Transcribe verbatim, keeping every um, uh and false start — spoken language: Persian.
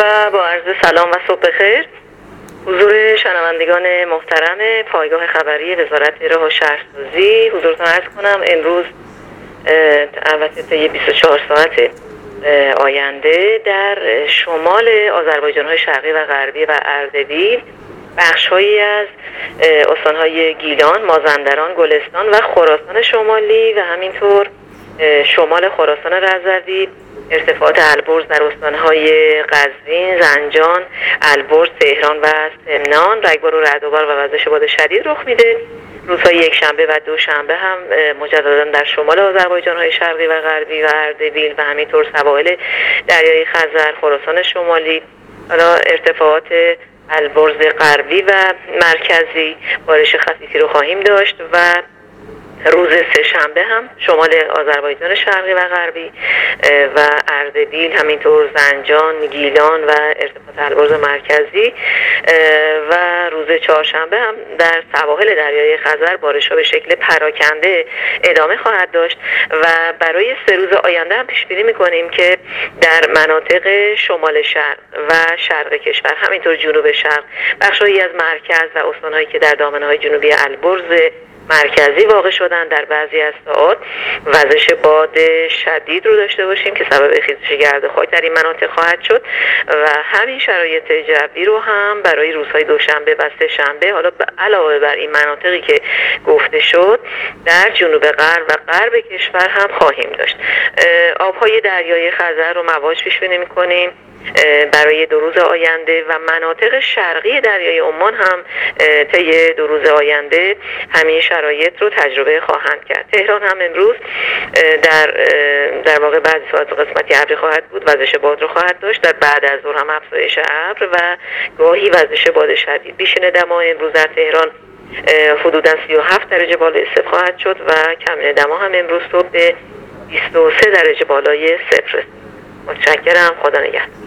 و با عرض سلام و صبح بخیر حضور شنوندگان محترم پایگاه خبری وزارت راه و شهرسازی حضورتان عرض کنم. امروز البته طی بیست و چهار ساعت آینده در شمال آذربایجان‌های شرقی و غربی و اردبیل بخش‌هایی از استان‌های گیلان، مازندران، گلستان و خراسان شمالی و همینطور شمال خراسان رضوی ارتفاعات البرز در استان‌های قزوین، زنجان، البرز، تهران و سمنان رگبار و رعدآور و وزش باد شدید رخ میده. روزهای یکشنبه و دوشنبه هم مجددا در شمال آذربایجان‌های شرقی و غربی و اردبیل و همینطور سواحل دریای خزر، خراسان شمالی حالا ارتفاعات البرز غربی و مرکزی بارش خفیفی رو خواهیم داشت و روز سه شنبه هم شمال آذربایجان شرقی و غربی و اردبیل همینطور زنجان، گیلان و ارتفاعات البرز مرکزی و روز چهارشنبه هم در سواحل دریای خزر بارش‌ها به شکل پراکنده ادامه خواهد داشت و برای سه روز آینده هم پیش بینی می‌کنیم که در مناطق شمال شرق و شرق کشور همینطور جنوب شرق بخش‌هایی از مرکز و استان‌هایی که در دامنه‌های جنوبی البرز مرکزی واقع شدن در بعضی از ساعات وزش باد شدید رو داشته باشیم که سبب خیزش گرد خاک در این مناطق خواهد شد و همین شرایط جوی رو هم برای روزهای دوشنبه و سه شنبه حالا علاوه بر این مناطقی که گفته شد در جنوب غرب و غرب کشور هم خواهیم داشت. آبهای دریای خزر رو مواج پیش بینی می‌کنیم برای دو روز آینده و مناطق شرقی دریای عمان هم طی دو روز آینده همین شرایط رو تجربه خواهند کرد. تهران هم امروز در در واقع بعضی ساعت قسمتی ابری خواهد بود، وزش باد رو خواهد داشت. در بعد از ظهر هم افزایش ابر و گاهی وزش باد شدید. بیشین دما امروز در تهران حدوداً سی و هفت درجه بالای صفر خواهد شد و کمین دما هم امروز صبح به بیست و سه درجه بالای صفر. متشکرم. خدا نگهدار.